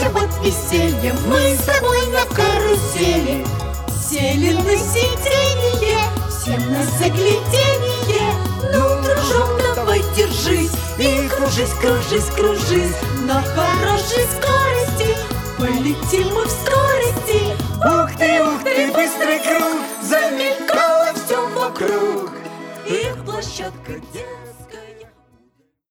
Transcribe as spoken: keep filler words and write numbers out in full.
наше вот веселье. Мы с тобой на карусели сели на сиденье, всем на загляденье. Ну, дружок, давай держись и кружись, кружись, кружись. На хорошей скорости полетим мы в скорости. Ух ты, ух ты, быстрый круг, замелькало все вокруг. Их площадка, где